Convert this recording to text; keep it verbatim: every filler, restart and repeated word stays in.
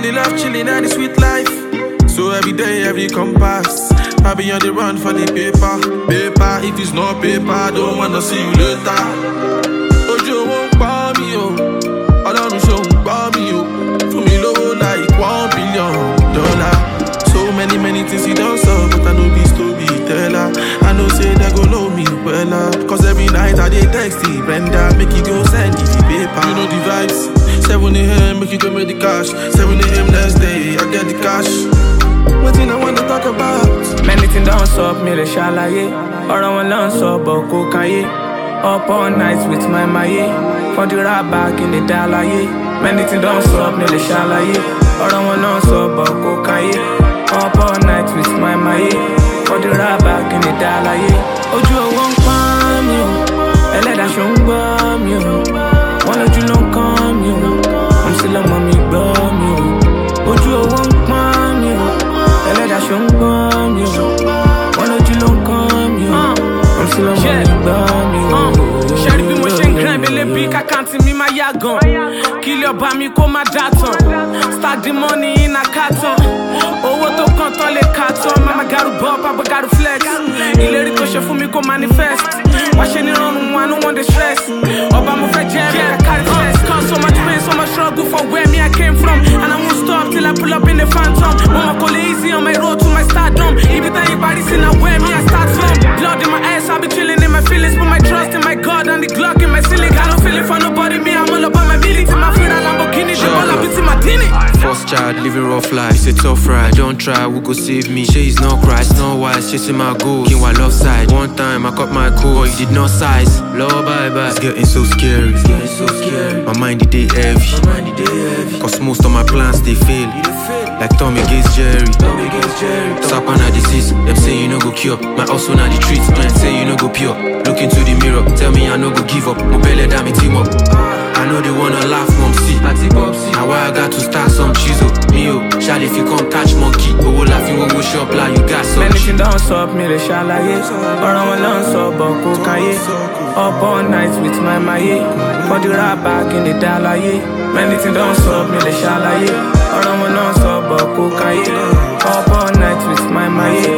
really love chilling and the sweet life. So every day, every compass, I be on the run for the paper. Paper, if it's not paper, I don't wanna see you later. Ojo won't buy me, oh. Ọlọ́run ṣòun gbọ́ mi, oh. Fún mi lówó like one billion dollar. So many, many things you don't solve, but I know be storyteller. I know say they go know me well, cause every night I dey text the Brenda, make you go send the paper. You know the vibes. seven a.m. make you go make the cash. seven a.m. next day, I get the cash. What thing I wanna talk about? Many things don't stop me, they ṣàlàyé. Ọ̀rọ̀ wọn ló ń sọ bọ̀ kó káyé. Up all night with my maye. For the rap back in the dalaye. Many things don't stop me, they ṣàlàyé. Ọ̀rọ̀ wọn ló ń sọ bọ̀ kó káyé. Up all night with my maye. For the rap back in the dalaye. Ojú owó ń pọ́n mi o. Ẹlẹ́dàá ṣó ń gbọ́ mi o. Wọ́n lójú ló ń kán mi o. I'm still ọmọ mi gbọ́ mi o. Ojú owó ń pọ́n mi o. Ẹlẹ́dàá ṣó ń gbọ́ mi o. Wọ́n lójú ló ń kán mi o. I'm still ọmọ mi gbọ́ mi o. Ṣẹ́rí bí mo ṣe ń grind bele bí kàkáǹtì mi máa yá gan. Kí ilé ọba mi kó má dá tán. Stack the money in a carton. Owó tó kàn tán lè kà tán. Mama garu bọ́, papa garu flex. Ìlérí tó ṣe fún mi kó manifest. Wá ṣe ní rọrùn wọn, I no want the stress. Ọba mo fẹ́ jẹ́ rí kàkárí stress. Cause so much pain, so much struggle for where me I came from. And I won't stop till I pull up in the phantom. Mama call it easy on my road to my stardom. Ibi tá ìbárí sí na where me I start from. Blood in my ass, I be chilling in my feelings. Put my trust in my God and the Glock in my ceiling. I don't feel it for nobody, me I'm all about my military. My feet are Lamborghini, the ball up into Martini. First child, living rough life, it's a tough ride. Don't try, who go save me? She is not cry, it's not wise, chasing my goals. King, love side. One time I got my code, but you did not size. Lord, bye bye. It's getting so scary. It's getting so scary. My mind it dey heavy. My mind it dey heavy. Cause most of my plans they fail. Like Tommy against Jerry. Tommy against Jerry. Sapana disease. Them say you no go cure. My also now the treats. Man say you no go pure. Look into the mirror. Tell me I no go give up. Mobile damn team up. I know they wanna laugh, mom see. Now why I got to start some chisel. Me oh, shall if you come catch monkey. Oh, we'll laugh you go shop like you got some. Many things don't stop me, they ṣàlàyé. Ọ̀rọ̀ wọn ló ń sọ bọ̀ kó káyé. Up all night with my maye. For the rap back in the dalaye. Many things don't stop me, they ṣàlàyé. Ọ̀rọ̀ wọn ló ń sọ bọ̀ kó káyé. Up all night with my maye.